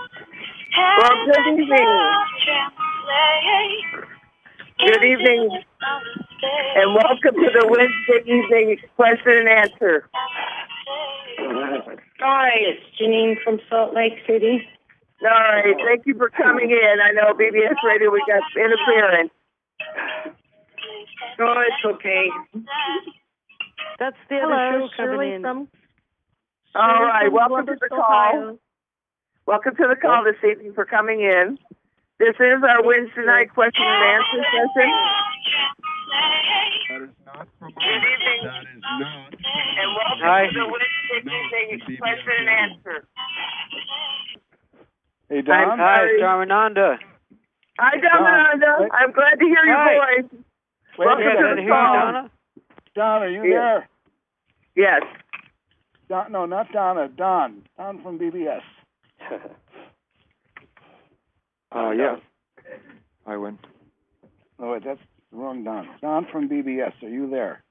Well, good evening. Good evening, and welcome to the Wednesday evening question and answer. Hi, it's Janine from Salt Lake City. All right, thank you for coming in. I know BBS Radio, we got interference. Oh, it's okay. That's the Hello, other show Shirley coming in. from All right, from welcome to Columbus, the call. Ohio. Welcome to the call this evening for coming in. This is our Wednesday night question and answer session. That is not from Good evening, That is not and welcome Hi. to the Wednesday evening question and answer. Hey, Don. Hi, it's Darmananda. Hi, Dominanda. I'm glad to hear your Hi. voice. Wait, Welcome Yeah, to good the to hear you, call. Donna. Don, are you Yeah. there? Yes. Don, no, not Donna. Don. Don from BBS. Oh, yeah. I win. Oh, wait, that's the wrong Don. Don from BBS. Are you there?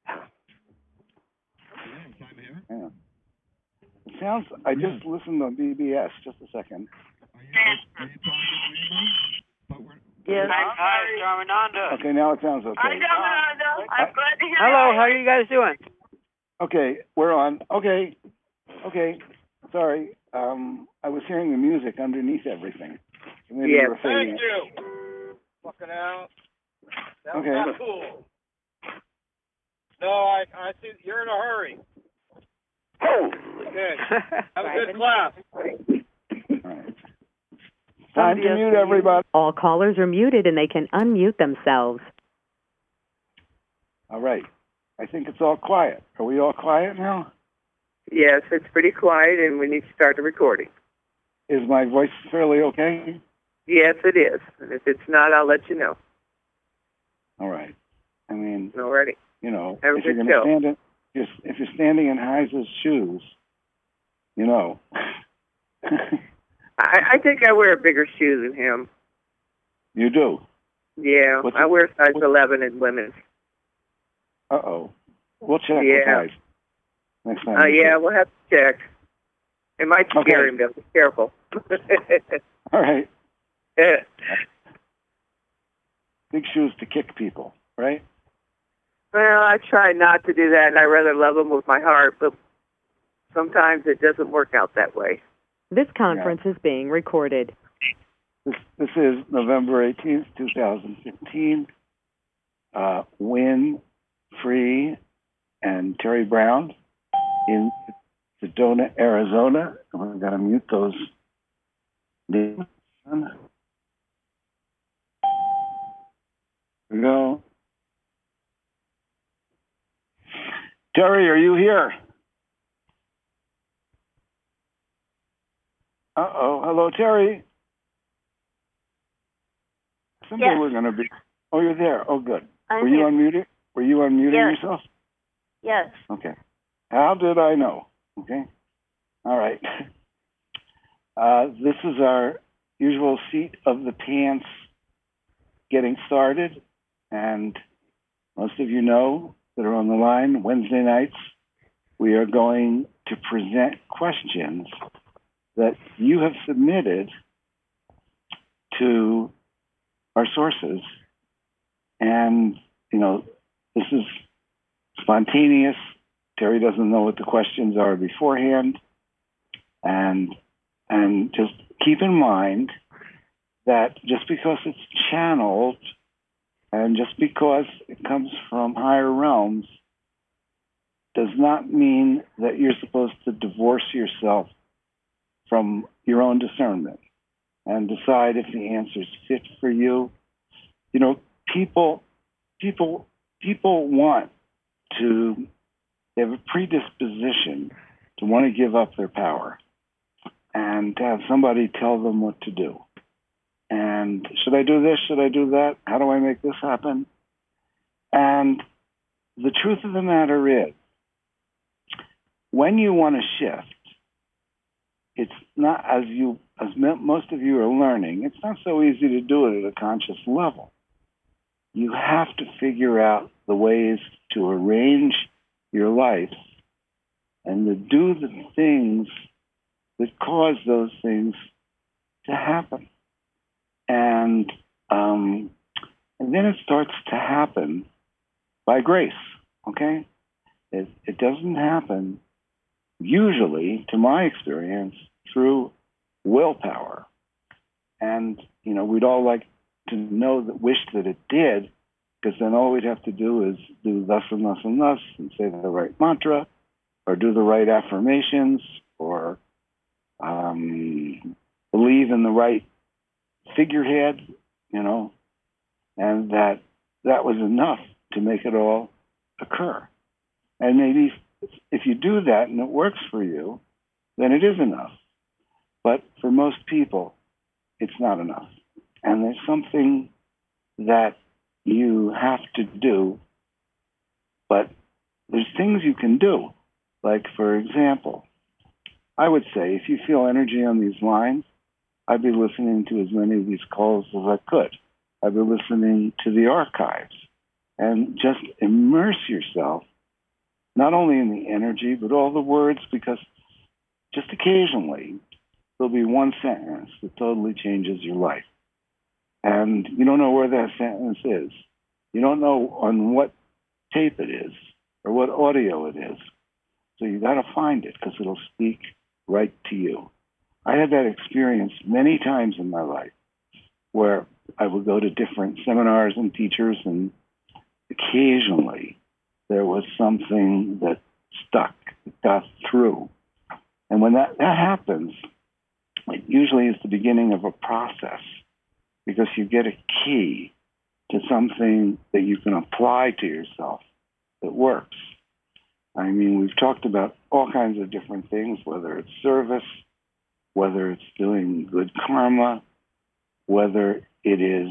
Hang on. It sounds. I just listened to BBS. Just a second. Yes. Hi, it's Darmananda. Okay, now it sounds Hi, okay. Dominanda. I'm glad to hear Hello, your how are you guys doing? Okay, we're on. Okay. Sorry. I was hearing the music underneath everything. So maybe Yes. you were fading it. you. Fucking out. That was Okay. not cool. No, I see you're in a hurry. Okay. Have a good class. All right. Time to mute everybody. All callers are muted and they can unmute themselves. All right. I think it's all quiet. Are we all quiet now? Yes, it's pretty quiet, and we need to start the recording. Is my voice fairly okay? Yes, it is. And if it's not, I'll let you know. All right. I mean, Alrighty. you know, Have a if you're good going to show. stand in, if you're standing in Heis's shoes, you know. I think I wear a bigger shoe than him. You do. Yeah, What's I it- wear size what- 11 in women's. Uh-oh. We'll check with Yeah. Heis next time. Yeah, we'll have to check. It might scare Okay. him, though. Be careful. All right. Yeah. Big shoes to kick people, right? Well, I try not to do that, and I rather love them with my heart, but sometimes it doesn't work out that way. This conference is being recorded. This is November 18th, 2015. Win, Free, and Terry Brown in Sedona, Arizona. And we're going to mute those names. Here we go. Terry, are you here? Uh-oh. Hello, Terry. Someday Yes. we're going to be... Oh, you're there. Oh, good. I'm Were you here. unmuted? Were you unmuting Yes. yourself? Yes. Okay. How did I know? Okay. All right. This is our usual seat of the pants getting started. And most of you know that are on the line, Wednesday nights, we are going to present questions that you have submitted to our sources. And, you know, this is spontaneous. Terry doesn't know what the questions are beforehand. And just keep in mind that just because it's channeled and just because it comes from higher realms does not mean that you're supposed to divorce yourself from your own discernment and decide if the answers fit for you. You know, people want to, they have a predisposition to want to give up their power and to have somebody tell them what to do. And should I do this? Should I do that? How do I make this happen? And the truth of the matter is, when you want to shift, it's not, as most of you are learning, it's not so easy to do it at a conscious level. You have to figure out the ways to arrange your life and to do the things that cause those things to happen. And then it starts to happen by grace, okay? It doesn't happen, usually, to my experience, through willpower. And, we'd all like to wish that it did, because then all we'd have to do is do thus and thus and thus, and say the right mantra, or do the right affirmations, or believe in the right figurehead, and that was enough to make it all occur. And maybe if you do that and it works for you, then it is enough. But for most people, it's not enough. And there's something that you have to do, but there's things you can do. Like, for example, I would say if you feel energy on these lines, I'd be listening to as many of these calls as I could. I'd be listening to the archives and just immerse yourself, not only in the energy, but all the words, because just occasionally there'll be one sentence that totally changes your life. And you don't know where that sentence is. You don't know on what tape it is or what audio it is. So you got to find it, because it'll speak right to you. I had that experience many times in my life where I would go to different seminars and teachers, and occasionally there was something that stuck, that got through. And when that happens, it usually is the beginning of a process, because you get a key to something that you can apply to yourself that works. I mean, we've talked about all kinds of different things, whether it's service, whether it's doing good karma, whether it is,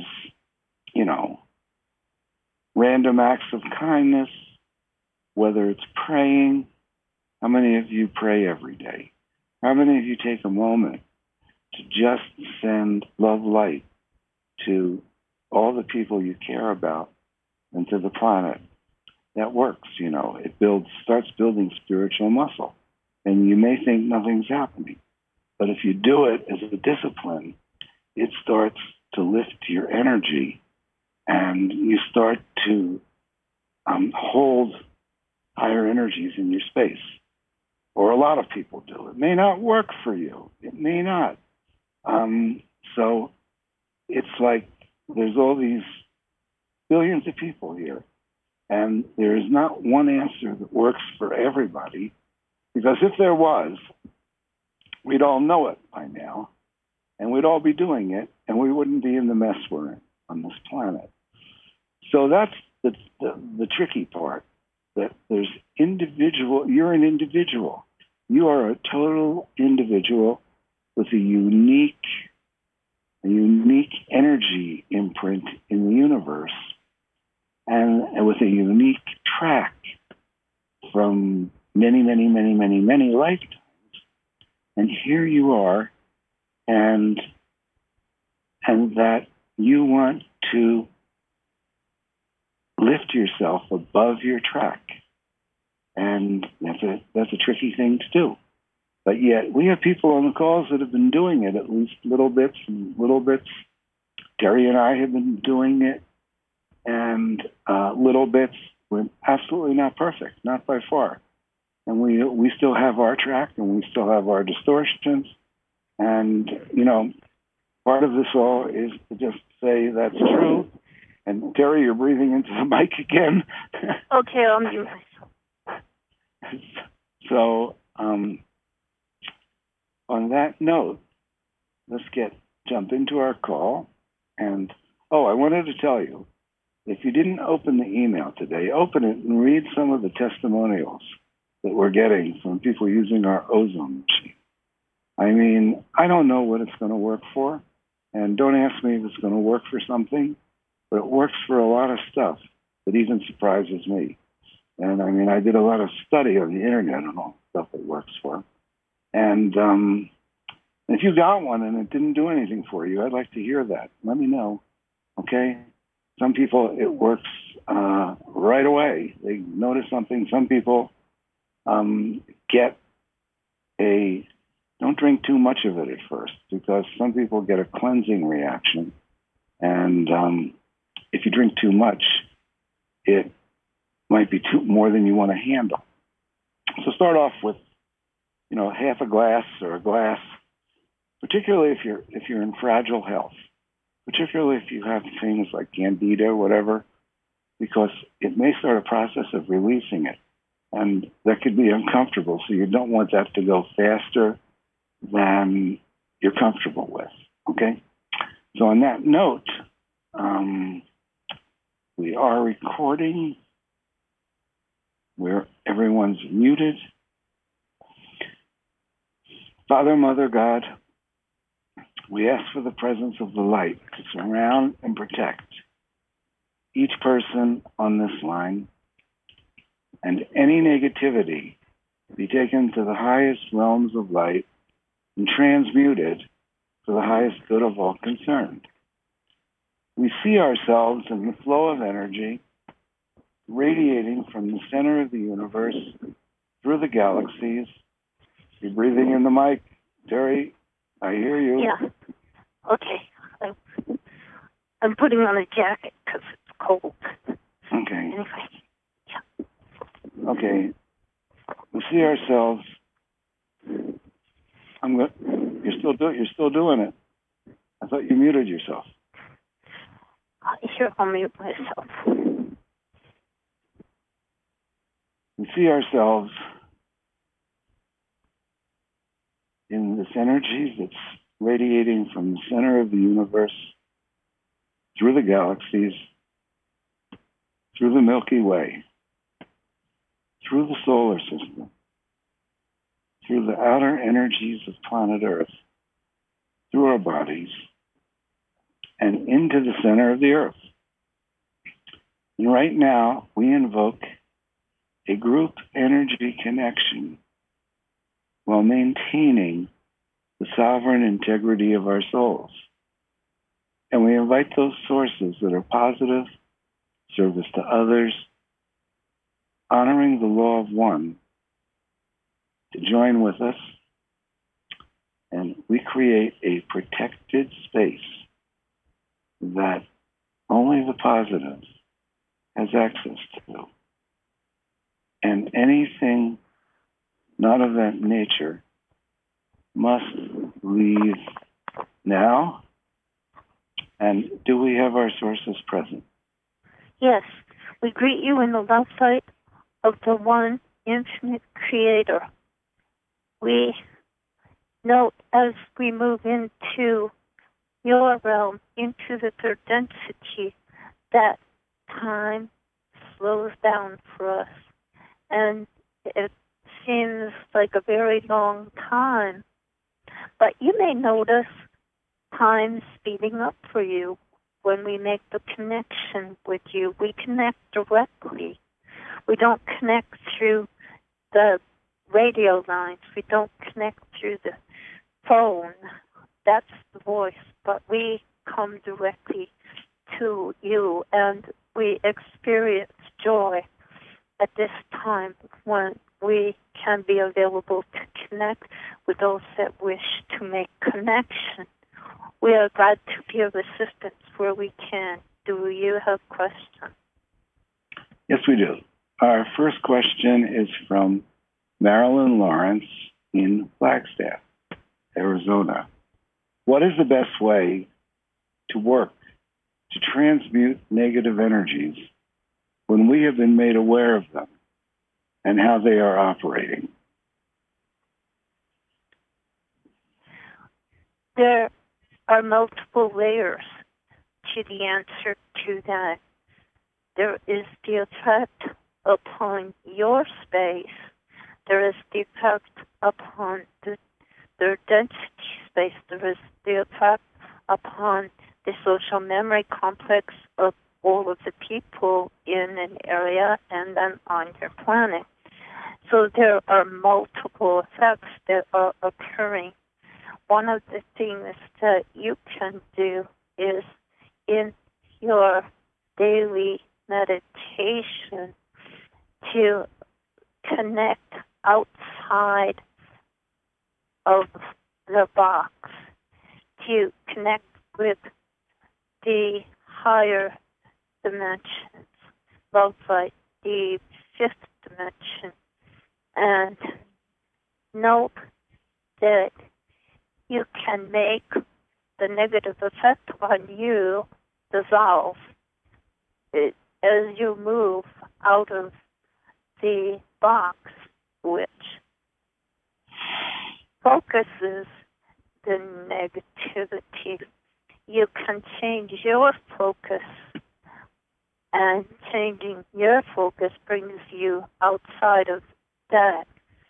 random acts of kindness, whether it's praying. How many of you pray every day? How many of you take a moment to just send love light to all the people you care about and to the planet? That works, it starts building spiritual muscle. And you may think nothing's happening, but if you do it as a discipline, it starts to lift your energy, and you start to hold higher energies in your space. Or a lot of people do. It may not work for you. It may not. So it's like there's all these billions of people here, and there is not one answer that works for everybody, because if there was, we'd all know it by now, and we'd all be doing it, and we wouldn't be in the mess we're in on this planet. So that's the tricky part, that there's you're an individual. You are a total individual with a unique energy imprint in the universe, and with a unique track from many, many, many, many, many lifetimes. And here you are, and that you want to lift yourself above your track. And that's a tricky thing to do. But yet we have people on the calls that have been doing it, at least little bits and little bits. Terry and I have been doing it, and little bits. We're absolutely not perfect, not by far. And we still have our track, and we still have our distortions. And, part of this all is to just say that's true. And Terry, you're breathing into the mic again. Okay, I'll mute myself. So, on that note, let's jump into our call. And, I wanted to tell you, if you didn't open the email today, open it and read some of the testimonials that we're getting from people using our ozone machine. I mean, I don't know what it's going to work for, and don't ask me if it's going to work for something, but it works for a lot of stuff that even surprises me. And I mean, I did a lot of study on the internet on all the stuff it works for. And if you got one and it didn't do anything for you, I'd like to hear that. Let me know, okay? Some people, it works right away. They notice something. Some people get a don't drink too much of it at first, because some people get a cleansing reaction. And if you drink too much, it might be more than you want to handle. So start off with, half a glass or a glass, particularly if you're in fragile health, particularly if you have things like candida or whatever, because it may start a process of releasing it. And that could be uncomfortable, so you don't want that to go faster than you're comfortable with, okay? So on that note, we are recording where everyone's muted. Father, Mother, God, we ask for the presence of the light to surround and protect each person on this line, and any negativity be taken to the highest realms of light and transmuted for the highest good of all concerned. We see ourselves in the flow of energy radiating from the center of the universe through the galaxies. You're breathing in the mic. Terry, I hear you. Yeah. Okay. I'm putting on a jacket because it's cold. Okay. Anyway. Yeah. Okay. We see ourselves. You're still doing it. I thought you muted yourself. Here, I'll mute myself. We see ourselves in this energy that's radiating from the center of the universe, through the galaxies, through the Milky Way, through the solar system, through the outer energies of planet Earth, through our bodies, and into the center of the Earth. And right now, we invoke a group energy connection while maintaining the sovereign integrity of our souls. And we invite those sources that are positive, service to others, honoring the law of one, to join with us, and we create a protected space that only the positive has access to. And anything not of that nature must leave now. And do we have our sources present? Yes. We greet you in the love light of the one infinite creator. We note as we move into your realm, into the third density, that time slows down for us. And it seems like a very long time. But you may notice time speeding up for you when we make the connection with you. We connect directly. We don't connect through the radio lines. We don't connect through the phone. That's the voice. But we come directly to you, and we experience joy at this time when we can be available to connect with those that wish to make connection. We are glad to be of assistance where we can. Do you have questions? Yes, we do. Our first question is from Marilyn Lawrence in Flagstaff, Arizona. What is the best way to work to transmute negative energies when we have been made aware of them and how they are operating? There are multiple layers to the answer to that. There is the effect upon your space. There is the effect upon the density space. There is the effect upon the social memory complex of all of the people in an area and then on your planet. So there are multiple effects that are occurring. One of the things that you can do is in your daily meditation to connect outside of the box to connect with the higher dimensions, love light, the fifth dimension, and note that you can make the negative effect on you dissolve as you move out of the box, which focuses the negativity. You can change your focus, and changing your focus brings you outside of that.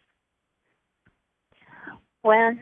When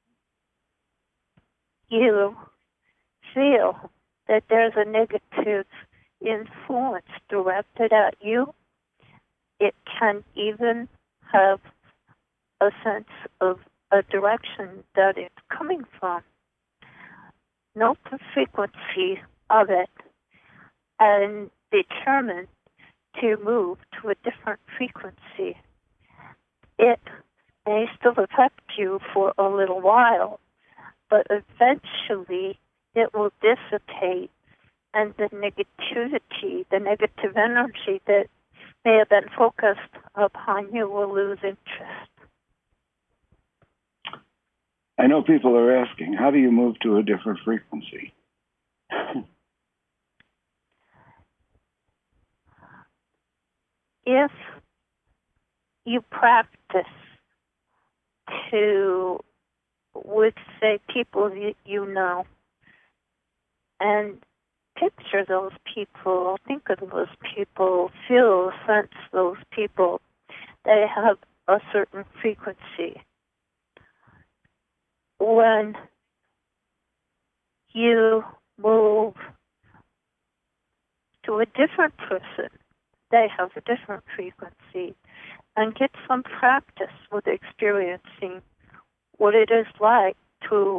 you feel that there's a negative influence directed at you, it can even have a sense of a direction that it's coming from. Note the frequency of it and determine to move to a different frequency. It may still affect you for a little while, but eventually it will dissipate, and the negativity, the negative energy that may have been focused upon you will lose interest. I know people are asking, how do you move to a different frequency? If you practice with, say, people you know, and picture those people, think of those people, feel, sense those people, they have a certain frequency. When you move to a different person, they have a different frequency, and get some practice with experiencing what it is like to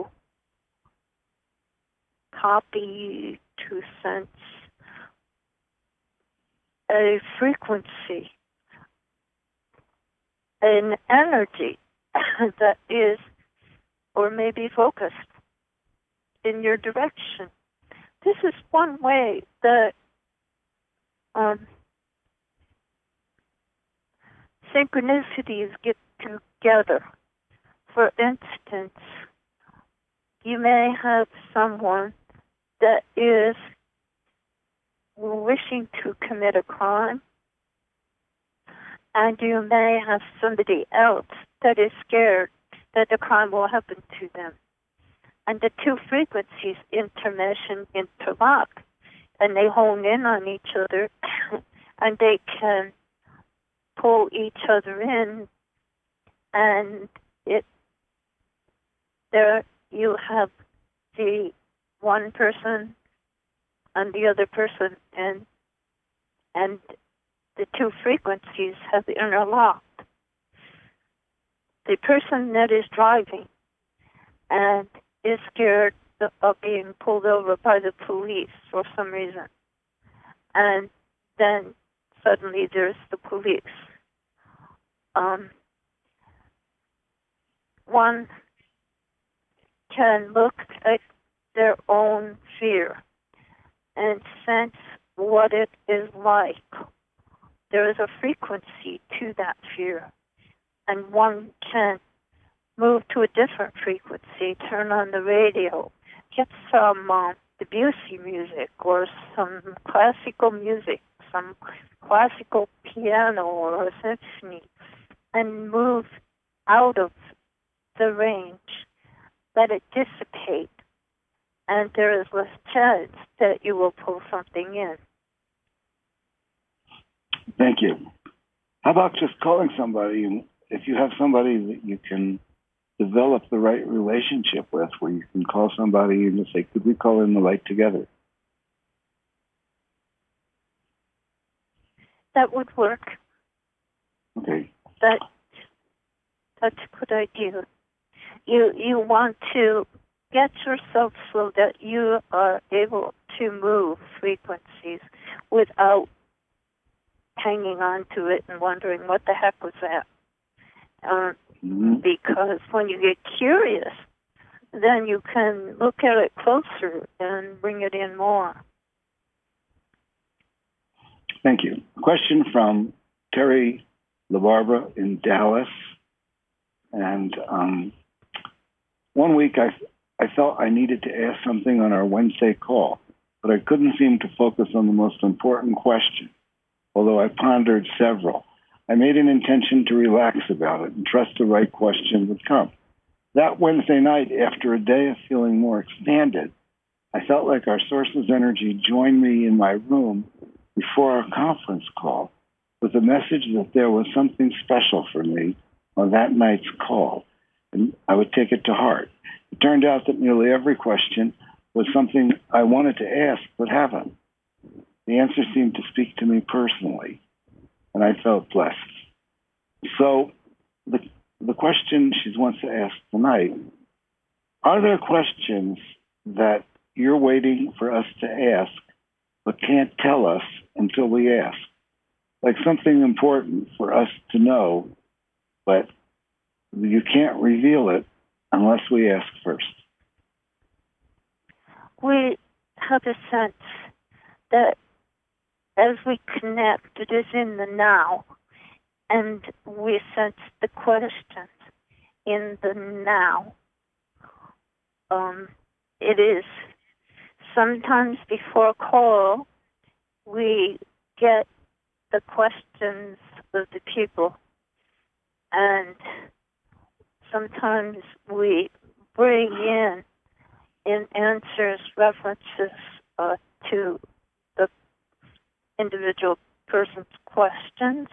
copy, to sense a frequency, an energy that is or may be focused in your direction. This is one way that synchronicities get together. For instance, you may have someone that is wishing to commit a crime, and you may have somebody else that is scared that the crime will happen to them. And the two frequencies intermesh and interlock, and they hone in on each other, and they can pull each other in, and there you have the one person and the other person, and the two frequencies have interlocked. The person that is driving and is scared of being pulled over by the police for some reason, and then suddenly there's the police. One can look at their own fear and sense what it is like. There is a frequency to that fear, and one can move to a different frequency, turn on the radio, get some Debussy music or some classical music, some classical piano or a symphony, and move out of the range. Let it dissipate, and there is less chance that you will pull something in. Thank you. How about just calling somebody? If you have somebody that you can develop the right relationship with, where you can call somebody and just say, could we call in the light together? That would work. Okay. That's a good idea. You want to get yourself so that you are able to move frequencies without hanging on to it and wondering what the heck was that. Because when you get curious, then you can look at it closer and bring it in more. Thank you. A question from Terry LaBarbera in Dallas. And one week I felt I needed to ask something on our Wednesday call, but I couldn't seem to focus on the most important question, although I pondered several. I made an intention to relax about it and trust the right question would come. That Wednesday night, after a day of feeling more expanded, I felt like our source's energy joined me in my room before our conference call with a message that there was something special for me on that night's call, and I would take it to heart. It turned out that nearly every question was something I wanted to ask but haven't. The answer seemed to speak to me personally, and I felt blessed. So the question she wants to ask tonight, are there questions that you're waiting for us to ask but can't tell us until we ask? Like something important for us to know, but you can't reveal it unless we ask first. We have a sense that as we connect, it is in the now, and we sense the questions in the now. It is sometimes before a call, we get the questions of the people, and sometimes we bring in answers, references to the individual person's questions.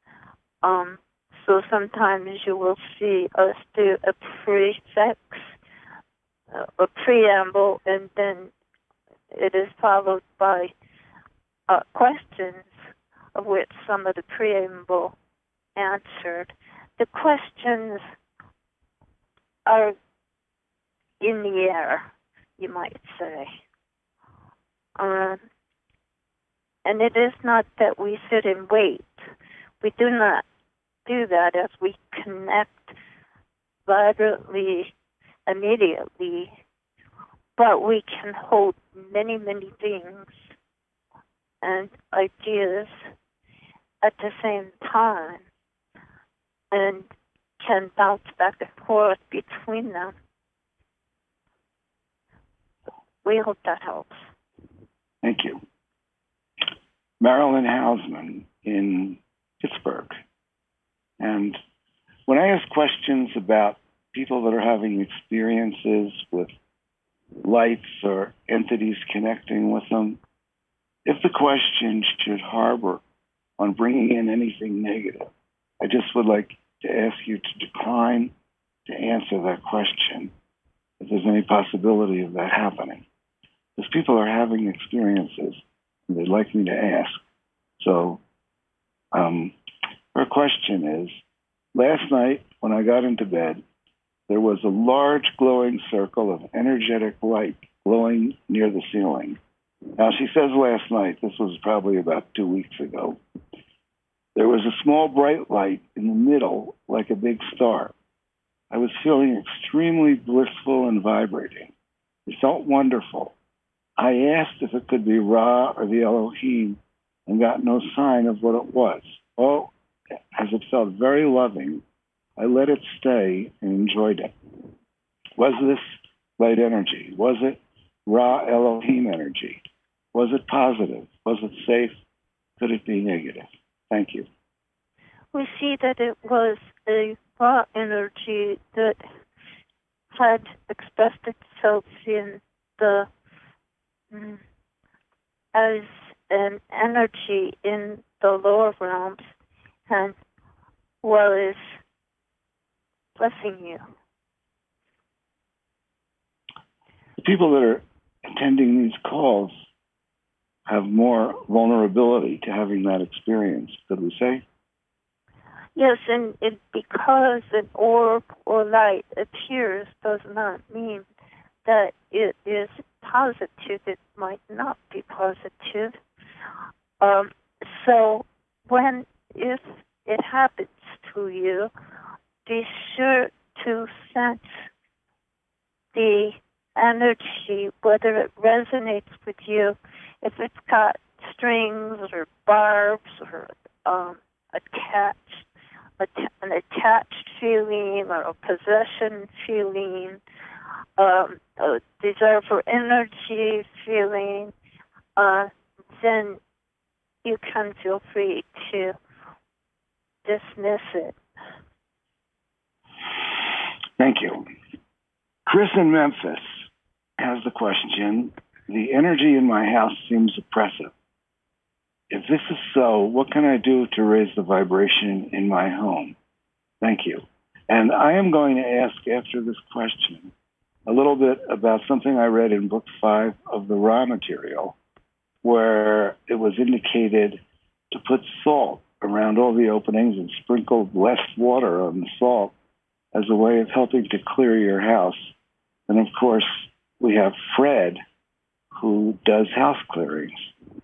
So sometimes you will see us do a prefix, a preamble, and then it is followed by questions of which some of the preamble answered. The questions are in the air, you might say. And it is not that we sit and wait. We do not do that as we connect vibrantly, immediately, but we can hold many, many things and ideas at the same time and can bounce back and forth between them. We hope that helps. Thank you. Marilyn Hausman in Pittsburgh. And when I ask questions about people that are having experiences with lights or entities connecting with them, if the question should harbor on bringing in anything negative, I just would like to ask you to decline to answer that question if there's any possibility of that happening. Because people are having experiences and they'd like me to ask. So her question is, last night when I got into bed, there was a large glowing circle of energetic light glowing near the ceiling. Now, she says last night, this was probably about 2 weeks ago, there was a small bright light in the middle like a big star. I was feeling extremely blissful and vibrating. It felt wonderful. I asked if it could be Ra or the Elohim and got no sign of what it was. Oh, as it felt very loving, I let it stay and enjoyed it. Was this light energy? Was it Ra Elohim energy? Was it positive? Was it safe? Could it be negative? Thank you. We see that it was a raw energy that had expressed itself in the as an energy in the lower realms and was blessing you. The people that are attending these calls have more vulnerability to having that experience, could we say? Yes, and because an orb or light appears does not mean that it is positive. It might not be positive. So if it happens to you, be sure to sense the energy, whether it resonates with you, if it's got strings or barbs or an attached feeling or a possession feeling, a desire for energy feeling, then you can feel free to dismiss it. Thank you. Chris in Memphis has the question. The energy in my house seems oppressive. If this is so, what can I do to raise the vibration in my home? Thank you. And I am going to ask after this question a little bit about something I read in book 5 of the Ra material, where it was indicated to put salt around all the openings and sprinkle less water on the salt as a way of helping to clear your house. And of course, we have Fred, who does house clearings.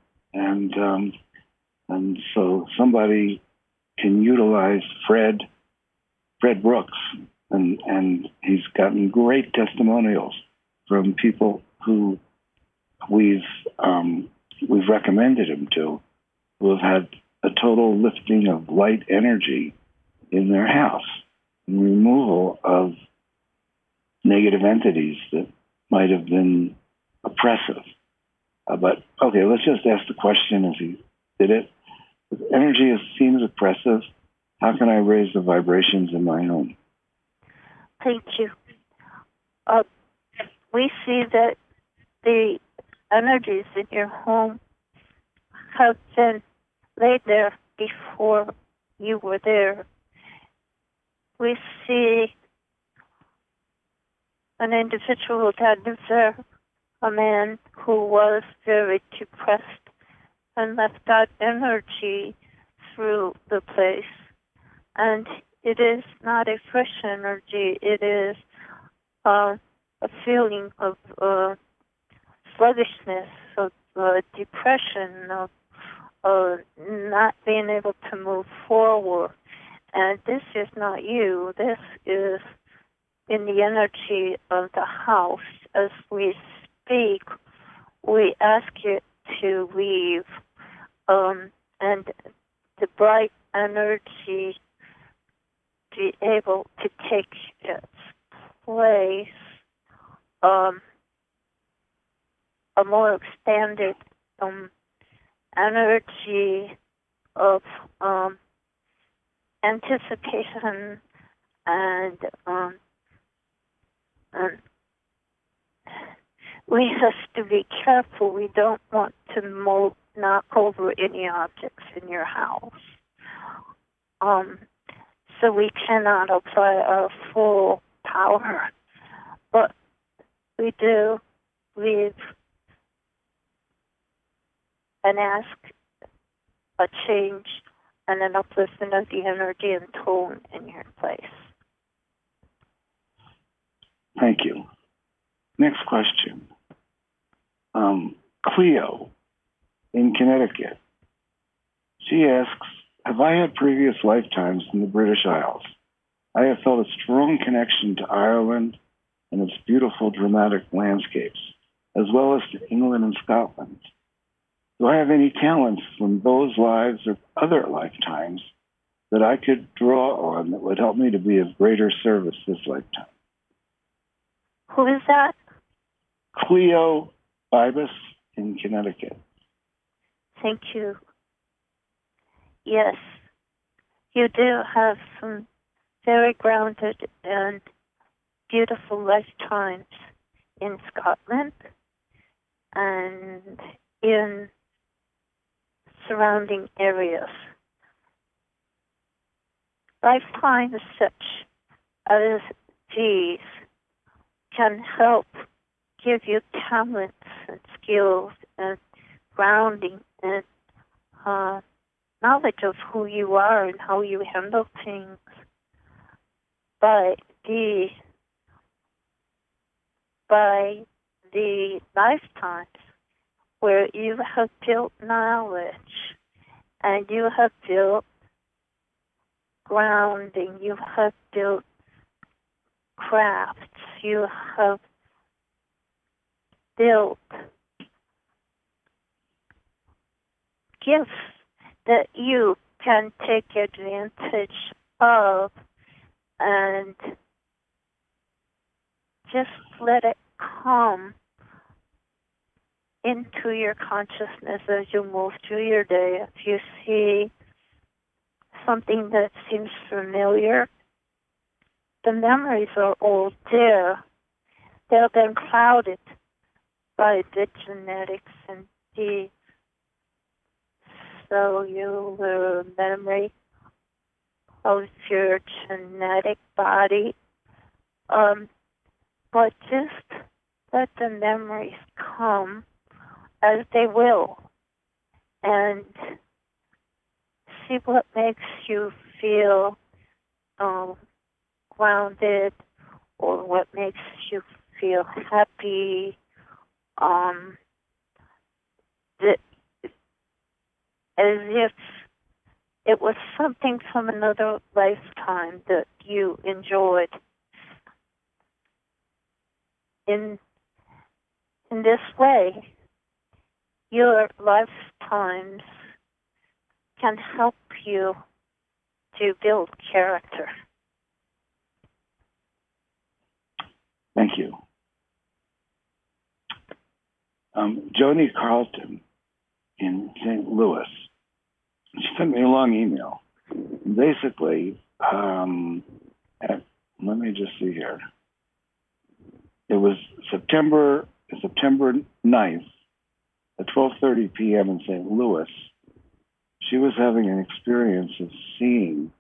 And so somebody can utilize Fred Brooks, and he's gotten great testimonials from people who we've recommended him to, who have had a total lifting of light energy in their house and removal of negative entities that might have been oppressive. But okay, let's just ask the question if he did it. If energy seems oppressive, how can I raise the vibrations in my home? Thank you. We see that the energies in your home have been laid there before you were there. We see an individual that is there, a man who was very depressed and left that energy through the place. And it is not a fresh energy. It is a feeling of sluggishness, of depression, of not being able to move forward. And this is not you. This is in the energy of the house. As we speak, we ask it to leave, and the bright energy be able to take its place, a more expanded energy of anticipation and we have to be careful. We don't want to knock over any objects in your house. So we cannot apply our full power. But we do leave and ask a change and an upliftment of the energy and tone in your place. Thank you. Next question. Cleo in Connecticut. She asks, have I had previous lifetimes in the British Isles? I have felt a strong connection to Ireland and its beautiful dramatic landscapes, as well as to England and Scotland. Do I have any talents from those lives or other lifetimes that I could draw on that would help me to be of greater service this lifetime? Who is that? Cleo Ibis in Connecticut. Thank you. Yes, you do have some very grounded and beautiful lifetimes in Scotland and in surrounding areas. Lifetimes such as these can help give you talents and skills and grounding and knowledge of who you are and how you handle things. By the lifetimes where you have built knowledge and you have built grounding, you have built crafts, you have built gifts that you can take advantage of and just let it come into your consciousness as you move through your day. If you see something that seems familiar, the memories are all there. They've been clouded by the genetics and the cellular memory of your genetic body. But just let the memories come as they will and see what makes you feel grounded or what makes you feel happy. As if it was something from another lifetime that you enjoyed. In this way, your lifetimes can help you to build character. Thank you. Joni Carlton in St. Louis, she sent me a long email. Basically, let me just see here. It was September 9th at 12:30 p.m. in St. Louis. She was having an experience of seeing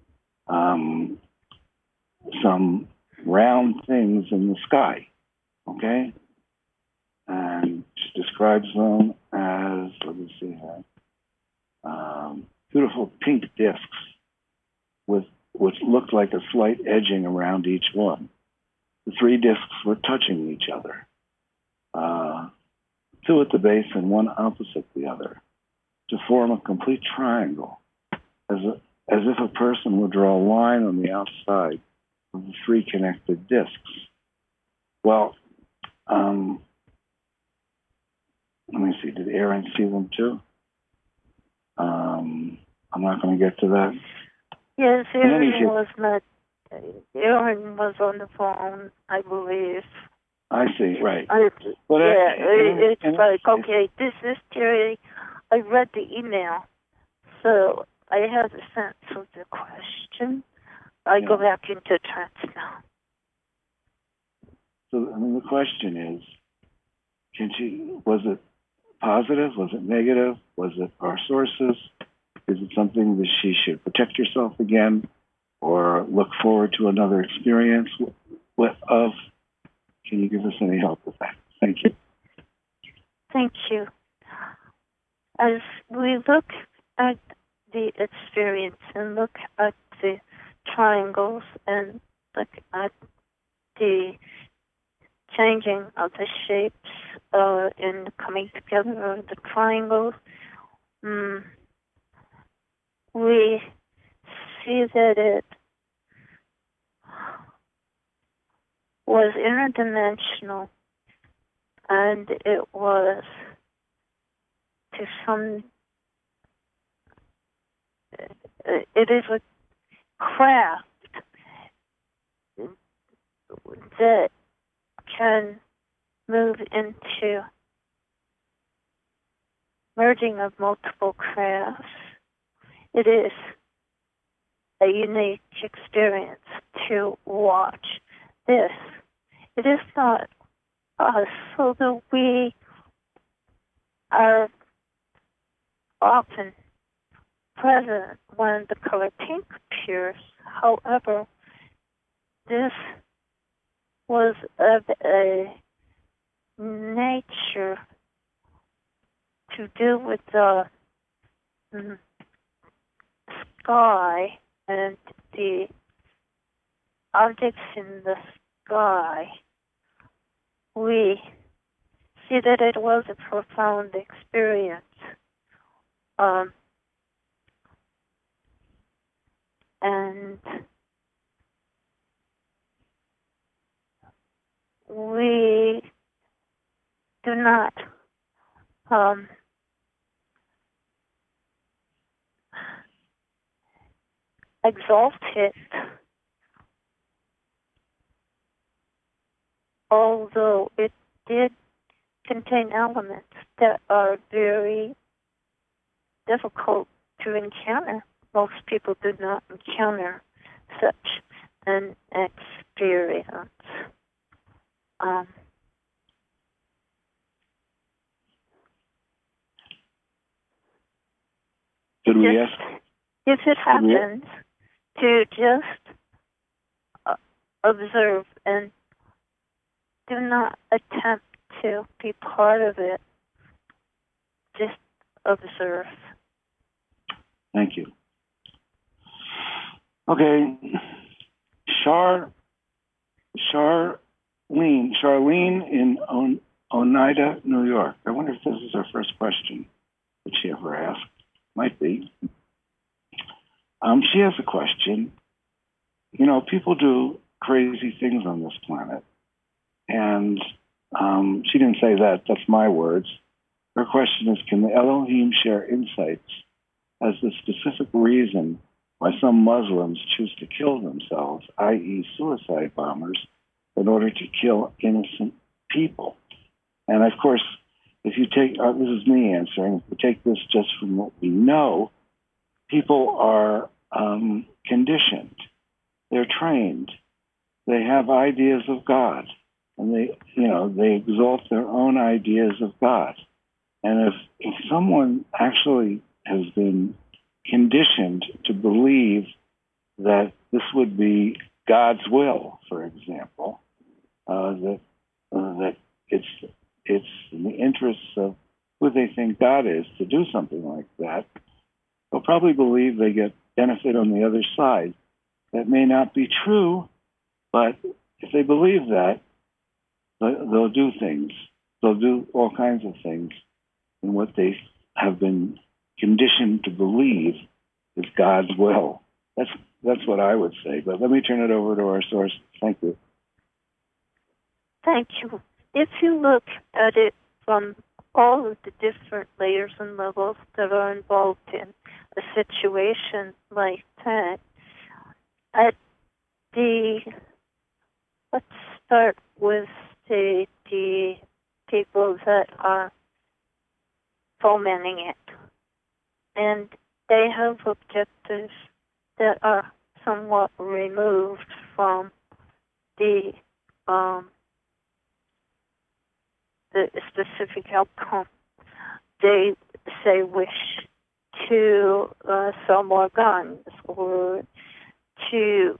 some round things in the sky, okay? And she describes them as, let me see here, beautiful pink discs which looked like a slight edging around each one. The three discs were touching each other, two at the base and one opposite the other, to form a complete triangle, as if a person would draw a line on the outside of the three connected discs. Well, let me see, did Aaron see them too? I'm not going to get to that. Yes, Aaron was not. Aaron was on the phone, I believe. I see, right. It's like, okay, this is Terry. I read the email, so I have a sense of the question. I go back into trance now. So, the question is, was it positive? Was it negative? Was it our sources? Is it something that she should protect herself again or look forward to another experience of? Can you give us any help with that? Thank you. Thank you. As we look at the experience and look at the triangles and look at the changing of the shapes and coming together of the triangles, we see that it was interdimensional, and it was to some, it is a craft that can move into merging of multiple crafts. It is a unique experience to watch this. It is not us, so that we are often present when the color pink appears. However, this was of a nature to do with the sky and the objects in the sky. We see that it was a profound experience. And we not exalt it, although it did contain elements that are very difficult to encounter. Most people do not encounter such an experience. Could we ask? If it happens, to just observe and do not attempt to be part of it. Just observe. Thank you. Okay. Charlene in Oneida, New York. I wonder if this is her first question that she ever asked. Might be. She has a question. You know, people do crazy things on this planet. And she didn't say that. That's my words. Her question is, can the Elohim share insights as the specific reason why some Muslims choose to kill themselves, i.e. suicide bombers, in order to kill innocent people? And of course, if you take, this is me answering, if we take this just from what we know, people are conditioned. They're trained. They have ideas of God. And they exalt their own ideas of God. And if someone actually has been conditioned to believe that this would be God's will, for example, that it's in the interests of who they think God is to do something like that, they'll probably believe they get benefit on the other side. That may not be true, but if they believe that, they'll do things. They'll do all kinds of things in what they have been conditioned to believe is God's will. That's what I would say. But let me turn it over to our source. Thank you. Thank you. If you look at it from all of the different layers and levels that are involved in a situation like that, let's start with the people that are fomenting it. And they have objectives that are somewhat removed from the specific outcome. They say wish to sell more guns or to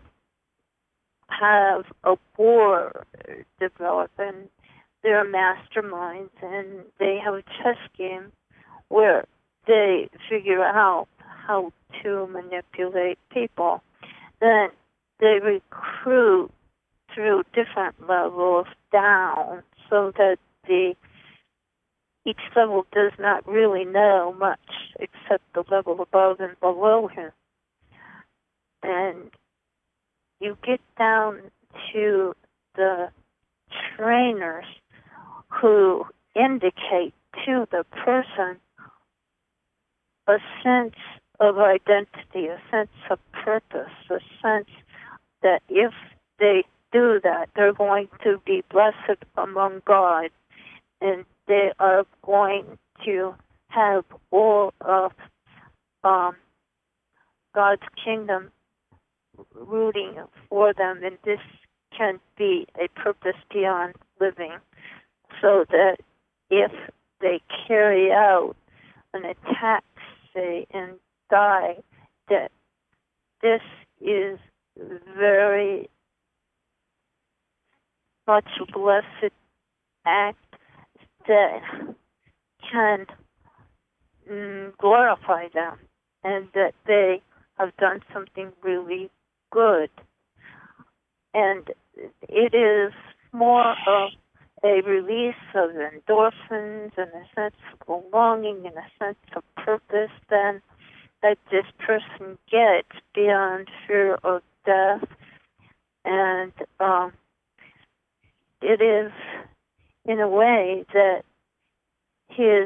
have a war develop, and they're masterminds, and they have a chess game where they figure out how to manipulate people. Then they recruit through different levels down so that each level does not really know much except the level above and below him. And you get down to the trainers who indicate to the person a sense of identity, a sense of purpose, a sense that if they do that, they're going to be blessed among God, and they are going to have all of God's kingdom rooting for them, and this can be a purpose beyond living, so that if they carry out an attack, say, and die, that this is very much a blessed act that can glorify them, and that they have done something really good. And it is more of a release of endorphins and a sense of belonging and a sense of purpose than that this person gets beyond fear of death. And it is in a way that his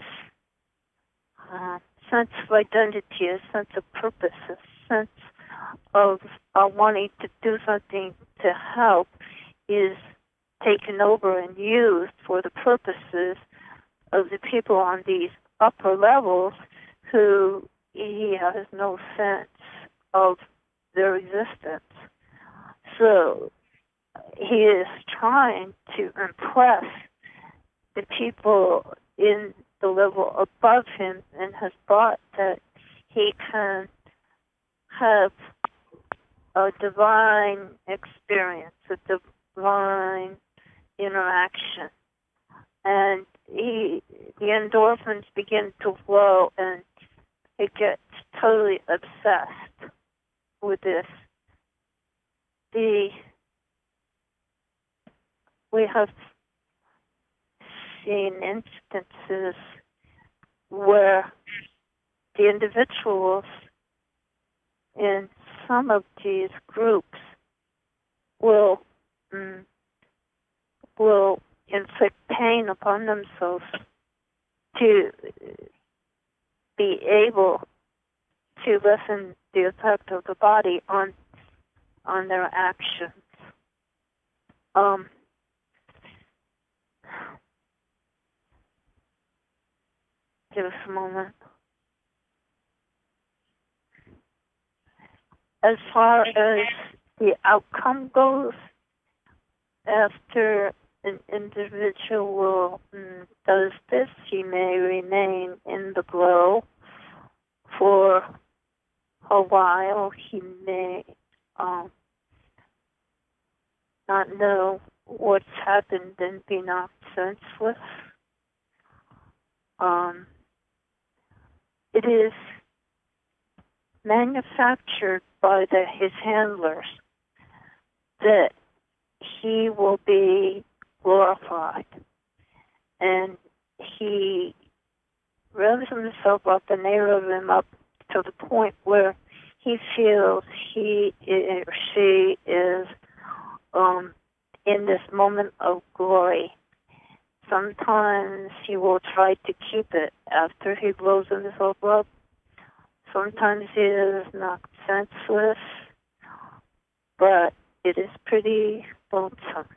sense of identity, a sense of purpose, a sense of wanting to do something to help is taken over and used for the purposes of the people on these upper levels who he has no sense of their existence. So he is trying to impress the people in the level above him and has thought that he can have a divine experience, a divine interaction. And the endorphins begin to flow, and he gets totally obsessed with this. We have seen instances where the individuals in some of these groups will inflict pain upon themselves to be able to lessen the effect of the body on their actions. Give us a moment. As far as the outcome goes, after an individual does this, he may remain in the glow for a while. He may not know what's happened and be knocked senseless. It is manufactured by his handlers that he will be glorified, and he revs himself up and they rev him up to the point where he feels he or she is in this moment of glory. Sometimes he will try to keep it after he blows himself up. Sometimes he is knocked senseless, but it is pretty lonesome.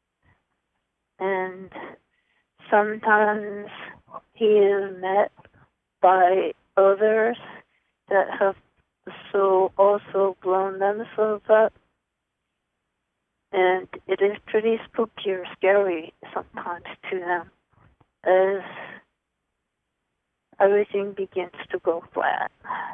And sometimes he is met by others that have so also blown themselves up. And it is pretty spooky or scary sometimes to them as everything begins to go flat.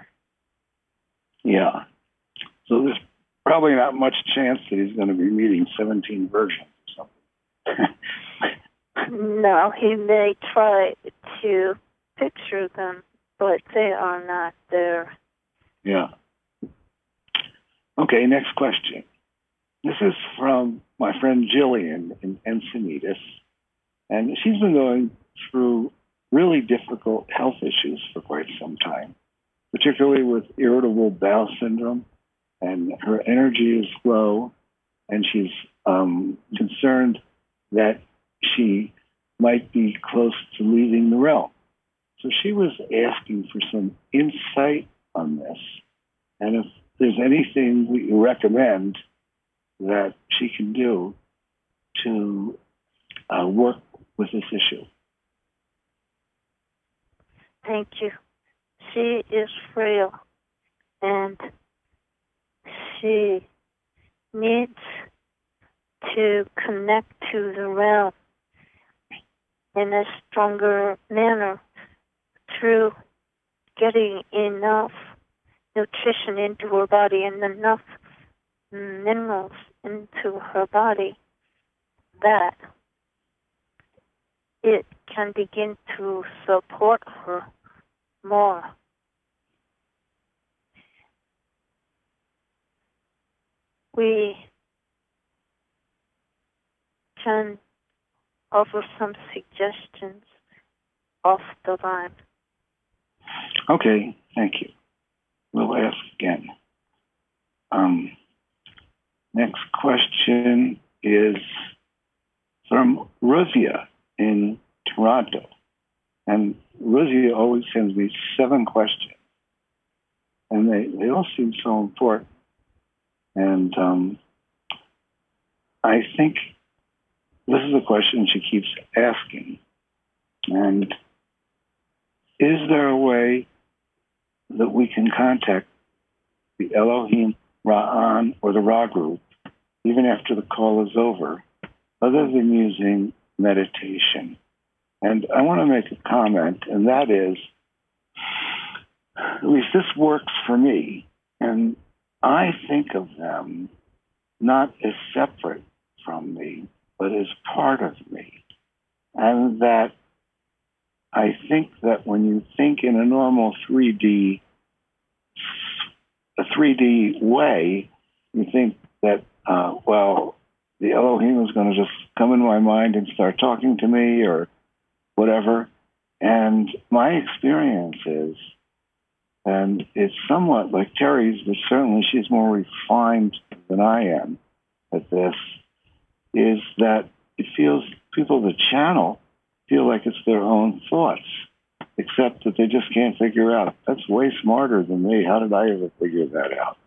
Yeah. So there's probably not much chance that he's going to be meeting 17 virgins or something. No, he may try to picture them, but they are not there. Yeah. Okay, next question. This is from my friend Jillian in Encinitas, and she's been going through really difficult health issues for quite some time, particularly with irritable bowel syndrome, and her energy is low, and she's concerned that she might be close to leaving the realm. So she was asking for some insight on this, and if there's anything we recommend that she can do to work with this issue. Thank you. She is frail, and she needs to connect to the realm in a stronger manner through getting enough nutrition into her body and enough minerals into her body that it can begin to support her more. We can offer some suggestions off the line. Okay, thank you. We'll ask again. Next question is from Rosia. in Toronto. And Rosie always sends me 7 questions. And they all seem so important. And I think this is a question she keeps asking. And is there a way that we can contact the Elohim Ra'an or the Ra group, even after the call is over, other than using meditation? And I want to make a comment, and that is, at least this works for me, and I think of them not as separate from me, but as part of me. And that I think that when you think in a normal 3D way, you think that, the Elohim is going to just come in my mind and start talking to me or whatever. And my experience is, and it's somewhat like Terry's, but certainly she's more refined than I am at this, is that it feels people that channel feel like it's their own thoughts, except that they just can't figure out. That's way smarter than me. How did I ever figure that out?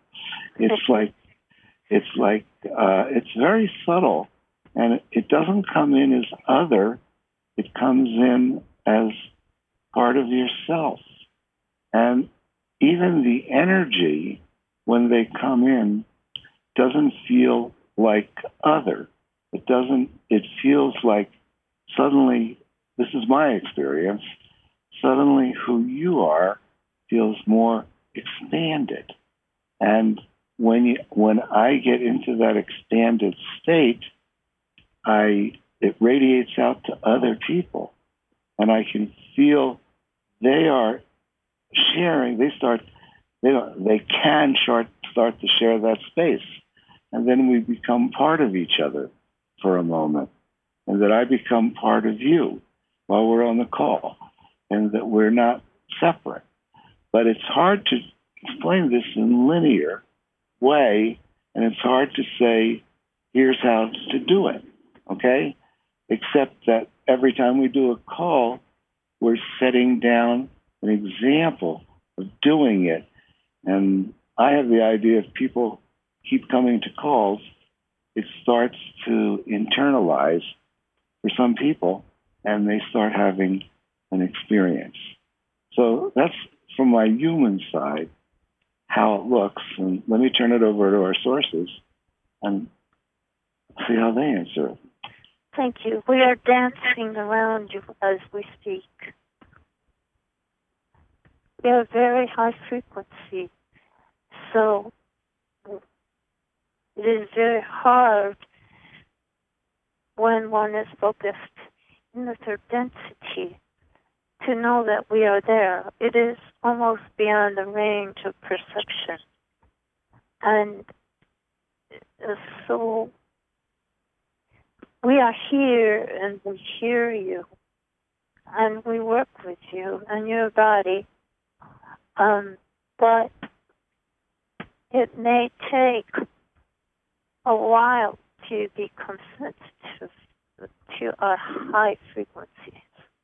It's very subtle, and it doesn't come in as other. It comes in as part of yourself. And even the energy, when they come in, doesn't feel like other. It feels like suddenly, this is my experience, suddenly who you are feels more expanded. And when I get into that expanded state, it radiates out to other people. And I can feel they are sharing, they can start to share that space. And then we become part of each other for a moment. And that I become part of you while we're on the call. And that we're not separate. But it's hard to explain this in linear way, and it's hard to say, here's how to do it, okay? Except that every time we do a call, we're setting down an example of doing it. And I have the idea if people keep coming to calls, it starts to internalize for some people, and they start having an experience. So that's from my human side, how it looks. And let me turn it over to our sources and see how they answer it. Thank you. We are dancing around you as we speak. We are very high frequency, so it is very hard when one is focused in the third density to know that we are there. It is almost beyond the range of perception. And so we are here and we hear you and we work with you and your body. But it may take a while to become sensitive to our high frequencies.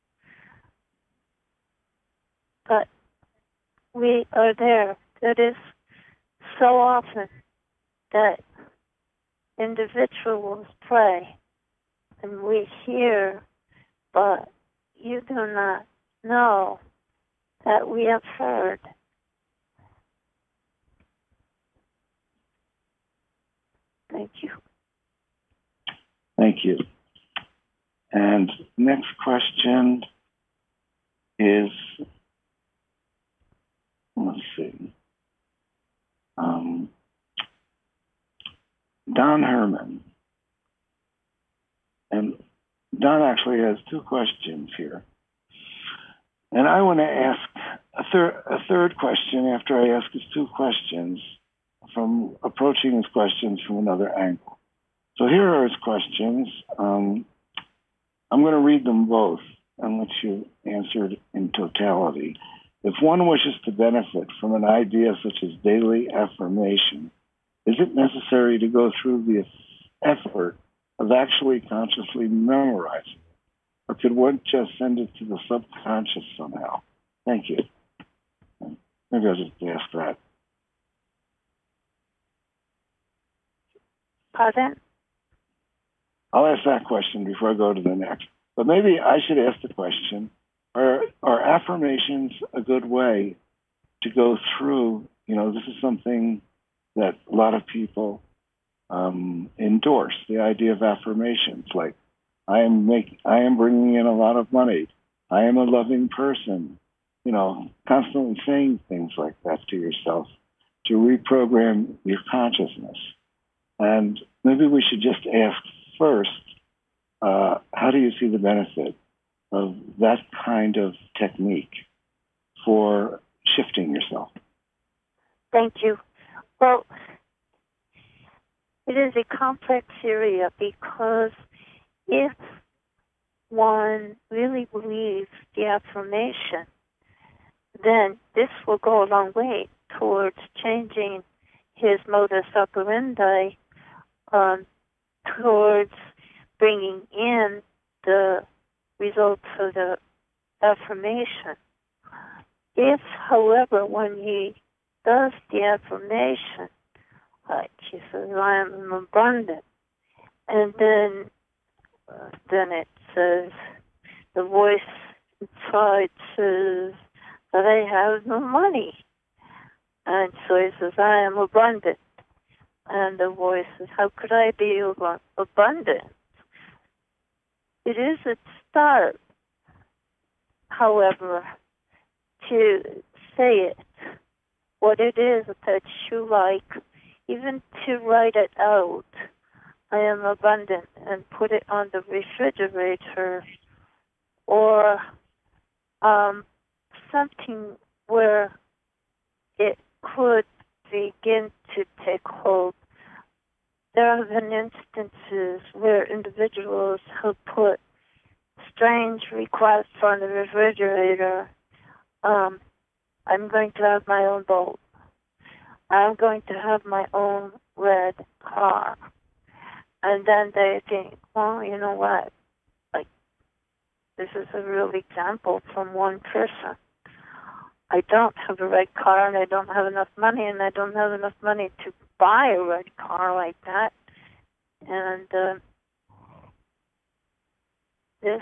But we are there. It is so often that individuals pray and we hear, but you do not know that we have heard. Thank you. Thank you. And next question is, let's see, Don Herman. And Don actually has 2 questions here. And I want to ask a third question after I ask his 2 questions, from approaching his questions from another angle. So here are his questions. I'm going to read them both and let you answer it in totality. If one wishes to benefit from an idea such as daily affirmation, is it necessary to go through the effort of actually consciously memorizing it? Or could one just send it to the subconscious somehow? Thank you. Maybe I'll just ask that. Pardon? I'll ask that question before I go to the next. But maybe I should ask the question, are affirmations a good way to go through? This is something that a lot of people endorse, the idea of affirmations, like, I am bringing in a lot of money. I am a loving person. Constantly saying things like that to yourself to reprogram your consciousness. And maybe we should just ask first, how do you see the benefit of that kind of technique for shifting yourself? Thank you. Well, it is a complex area because if one really believes the affirmation, then this will go a long way towards changing his modus operandi, towards bringing in the results of the affirmation. If, however, when he does the affirmation, like he says, I am abundant, and then it says, the voice inside says that I have no money. And so he says, I am abundant. And the voice says, how could I be abundant? It is a start, however, to say it, what it is that you like, even to write it out. I am abundant, and put it on the refrigerator, or something where it could begin to take hold. There have been instances where individuals have put strange requests on the refrigerator. I'm going to have my own boat. I'm going to have my own red car. And then they think, well, you know what? Like, this is a real example from one person. I don't have a red car, and I don't have enough money, and I don't have enough money to buy a red car like that. And this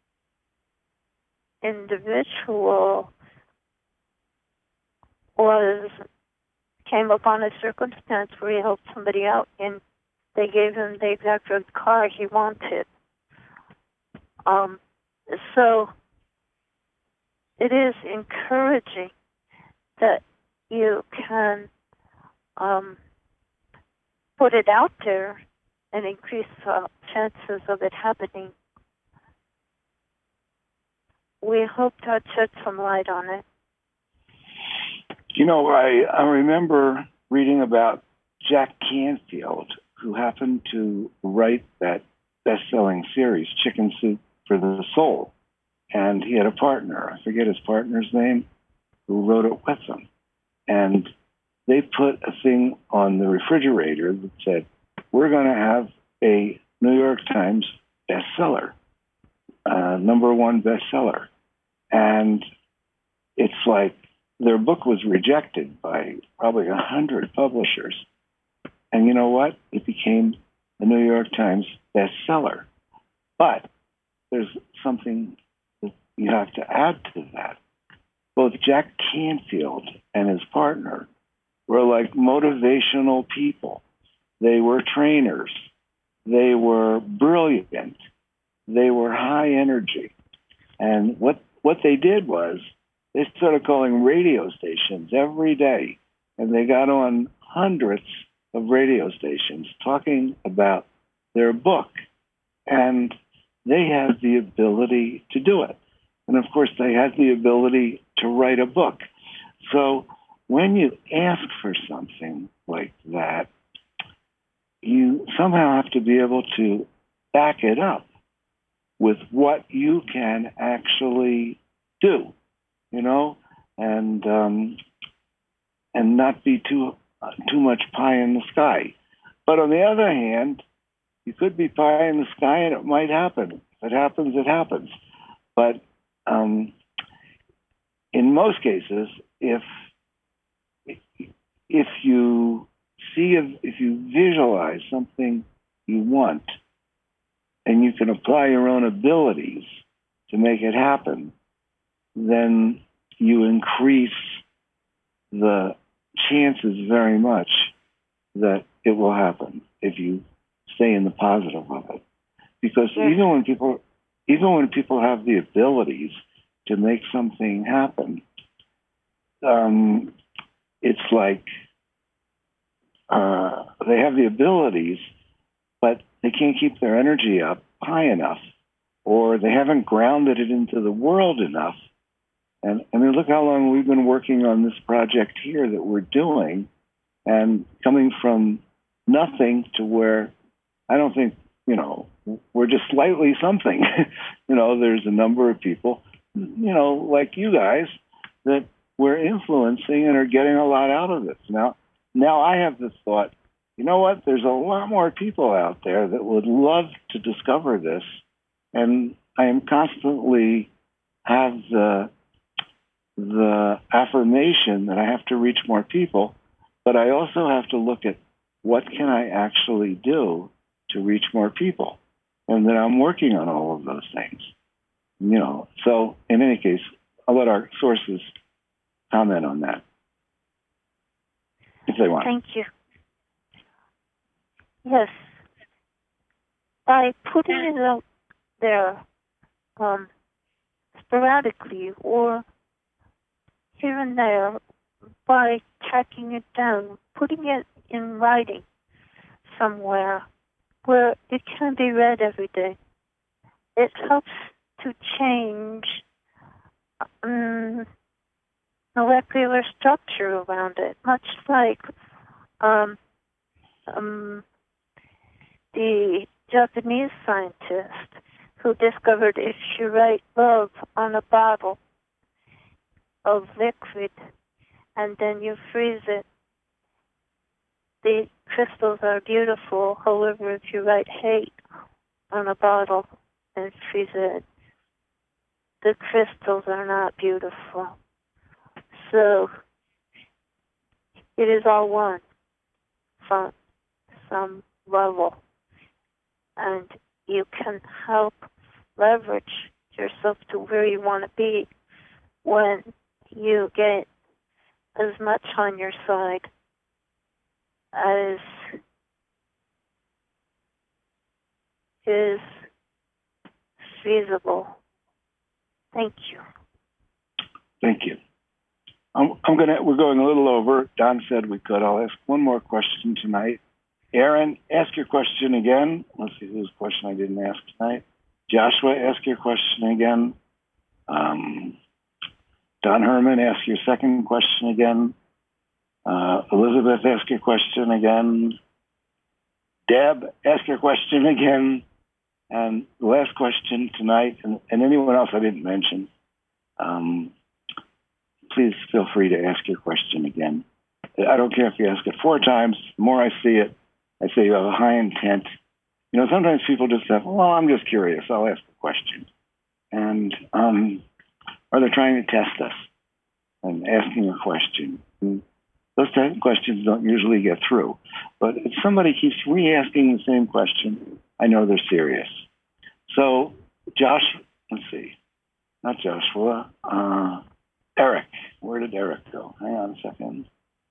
individual came upon a circumstance where he helped somebody out, and they gave him the exact red car he wanted. So it is encouraging that you can put it out there and increase the chances of it happening. We hope to shed some light on it. I remember reading about Jack Canfield, who happened to write that best-selling series, Chicken Soup for the Soul. And he had a partner, I forget his partner's name, who wrote it with him. And they put a thing on the refrigerator that said, we're going to have a New York Times bestseller, #1 bestseller. And it's like their book was rejected by probably 100 publishers. And you know what? It became a New York Times bestseller. But there's something that you have to add to that. Both Jack Canfield and his partner were like motivational people. They were trainers. They were brilliant. They were high energy. And what they did was they started calling radio stations every day, and they got on hundreds of radio stations talking about their book. And they had the ability to do it. And of course, they had the ability to write a book. So when you ask for something like that, you somehow have to be able to back it up with what you can actually do, and not be too much pie in the sky. But on the other hand, you could be pie in the sky and it might happen. If it happens, it happens. But in most cases, if you if you visualize something you want, and you can apply your own abilities to make it happen, then you increase the chances very much that it will happen if you stay in the positive of it. Because even when people have the abilities to make something happen, it's like they have the abilities, but they can't keep their energy up high enough, or they haven't grounded it into the world enough. And I mean, look how long we've been working on this project here that we're doing, and coming from nothing to where I don't think, we're just slightly something. There's a number of people, like you guys, that we're influencing and are getting a lot out of this. Now I have this thought, you know what? There's a lot more people out there that would love to discover this, and I am constantly have the affirmation that I have to reach more people, but I also have to look at what can I actually do to reach more people, and then I'm working on all of those things. So in any case, I'll let our sources comment on that if they want. Thank you. Yes. By putting it out there sporadically or here and there, by tracking it down, putting it in writing somewhere where it can be read every day, it helps to change molecular structure around it, much like the Japanese scientist who discovered if you write love on a bottle of liquid and then you freeze it, the crystals are beautiful. However, if you write hate on a bottle and freeze it, the crystals are not beautiful. So it is all one from some level. And you can help leverage yourself to where you want to be when you get as much on your side as is feasible. Thank you. Thank you. We're going a little over. Don said we could. I'll ask one more question tonight. Aaron, ask your question again. Let's see whose question I didn't ask tonight. Joshua, ask your question again. Don Herman, ask your second question again. Elizabeth, ask your question again. Deb, ask your question again. And the last question tonight, and anyone else I didn't mention, please feel free to ask your question again. I don't care if you ask it 4 times. The more I see it, I say you have a high intent. Sometimes people just say, well, I'm just curious. I'll ask a question. And or they're trying to test us and asking a question. And those type of questions don't usually get through. But if somebody keeps re-asking the same question, I know they're serious. So, Josh, let's see. Not Joshua. Eric. Where did Eric go? Hang on a second.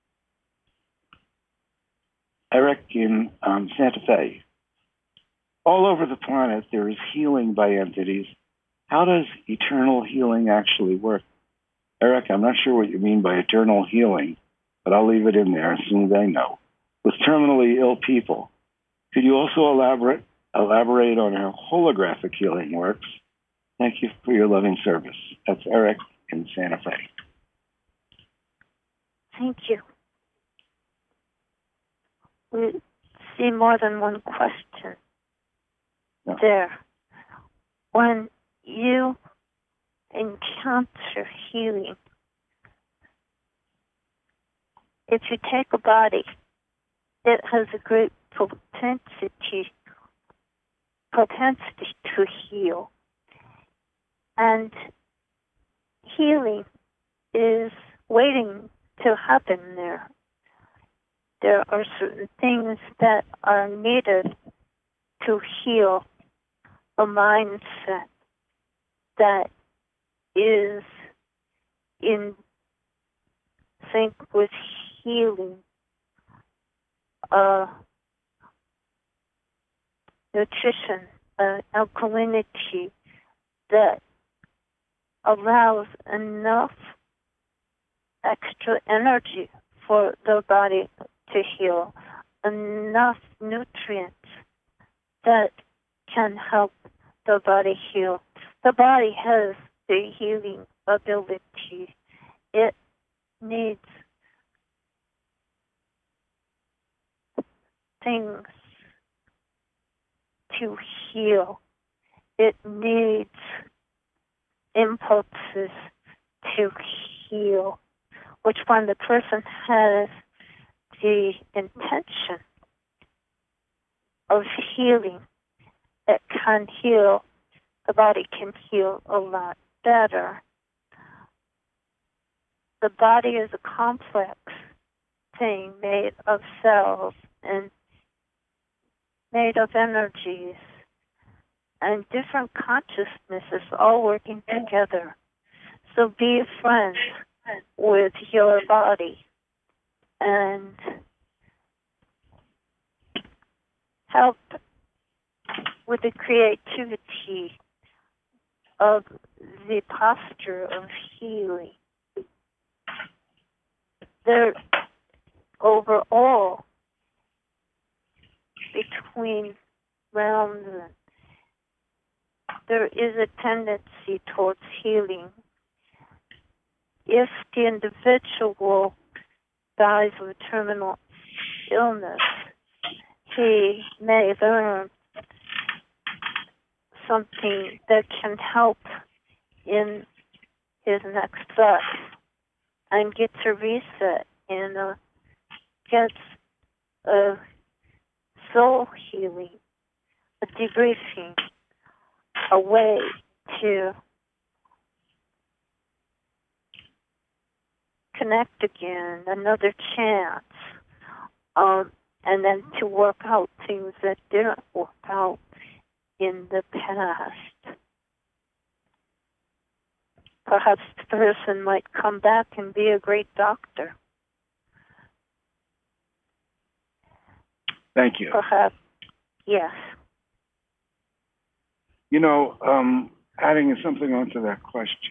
Eric in Santa Fe. All over the planet, there is healing by entities. How does eternal healing actually work? Eric, I'm not sure what you mean by eternal healing, but I'll leave it in there as soon as I know. With terminally ill people, could you also elaborate on how holographic healing works? Thank you for your loving service. That's Eric in Santa Fe. Thank you. We see more than one question there. When you encounter healing, if you take a body, it has a great propensity to heal. And healing is waiting to happen there. There are certain things that are needed to heal a mindset that is in sync with healing, nutrition, alkalinity that allows enough extra energy for the body to heal, enough nutrients that can help the body heal. The body has the healing ability. It needs things to heal. It needs impulses to heal, which when the person has the intention of healing, it can heal, the body can heal a lot better. The body is a complex thing made of cells and made of energies and different consciousnesses all working together. So be a friend with your body and help with the creativity of the posture of healing. There, overall, between realms, there is a tendency towards healing. If the individual dies of a terminal illness, he may learn something that can help in his next life and gets a reset and gets a soul healing, a debriefing, a way to connect again, another chance, and then to work out things that didn't work out in the past. Perhaps the person might come back and be a great doctor. Thank you. Perhaps, yes. You know, adding something onto that question,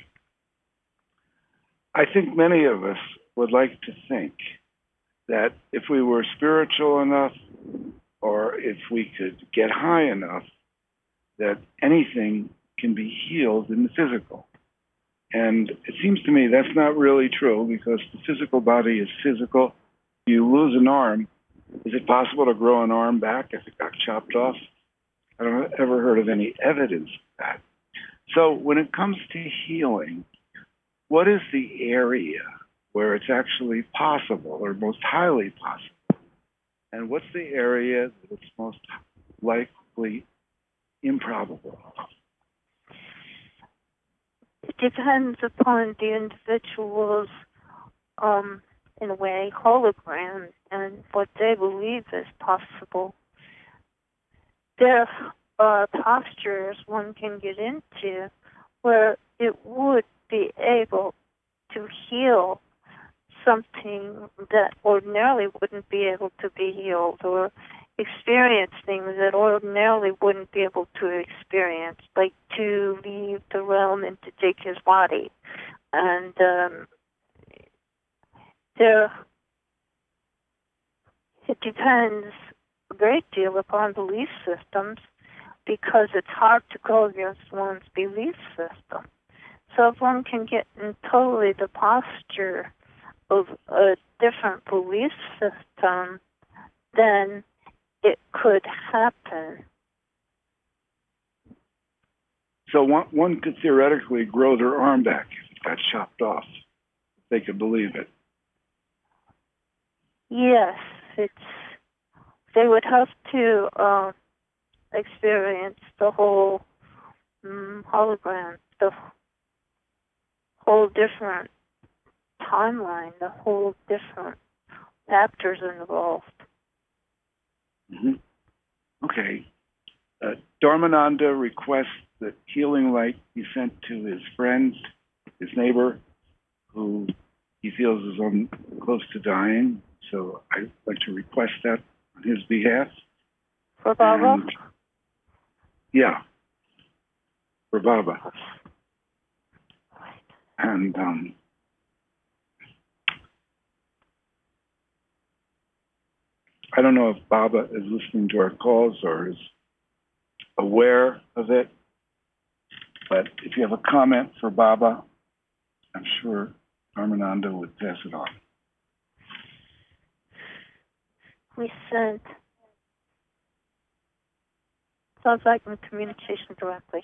I think many of us would like to think that if we were spiritual enough or if we could get high enough, that anything can be healed in the physical. And it seems to me that's not really true because the physical body is physical. You lose an arm. Is it possible to grow an arm back if it got chopped off? I don't ever heard of any evidence of that. So when it comes to healing, what is the area where it's actually possible or most highly possible? And what's the area that it's most likely improbable? It depends upon the individual's, in a way, hologram and what they believe is possible. There are postures one can get into where it would be able to heal something that ordinarily wouldn't be able to be healed, or experience things that ordinarily wouldn't be able to experience, like to leave the realm and to take his body. And it depends a great deal upon belief systems because it's hard to go against one's belief system. So if one can get in totally the posture of a different belief system, then it could happen. So one could theoretically grow their arm back if it got chopped off. They could believe it. Yes, they would have to experience the whole hologram, the whole different timeline, the whole different factors involved. Mm-hmm. Okay. Dharmananda requests that healing light be sent to his friend, his neighbor, who he feels is close to dying. So I'd like to request that on his behalf. For Baba? Yeah. For Baba. And I don't know if Baba is listening to our calls or is aware of it, but if you have a comment for Baba, I'm sure Dharmananda would pass it on. We sent. Sounds like in communication directly.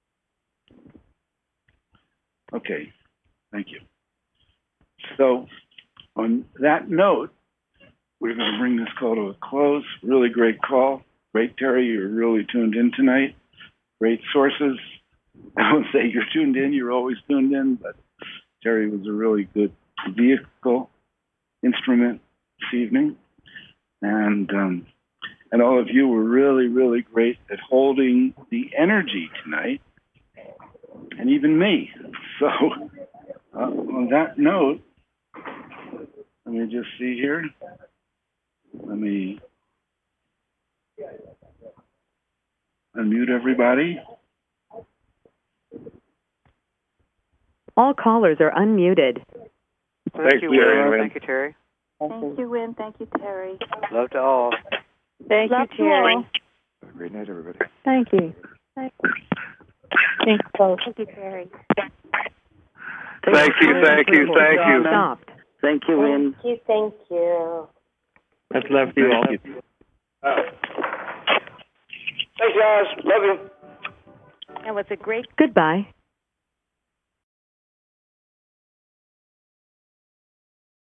Okay, thank you. So, on that note, we're going to bring this call to a close. Really great call. Great, Terry. You're really tuned in tonight. Great sources. I won't say you're tuned in. You're always tuned in, but Terry was a really good vehicle, instrument this evening. And all of you were really, really great at holding the energy tonight, and even me. So, on that note, let me just see here. Let me unmute everybody. All callers are unmuted. Thank you, Win. Thank you, Terry. Thank you, Win. Thank you, Terry. Love to all. Thank you, Terry. Great night, everybody. Thank you. Thank you. Thank you, Terry. Thank you. Stopped. Thank you, Win. Thank you. That's love to you all. Thanks, guys. Love you. And what's a great Goodbye.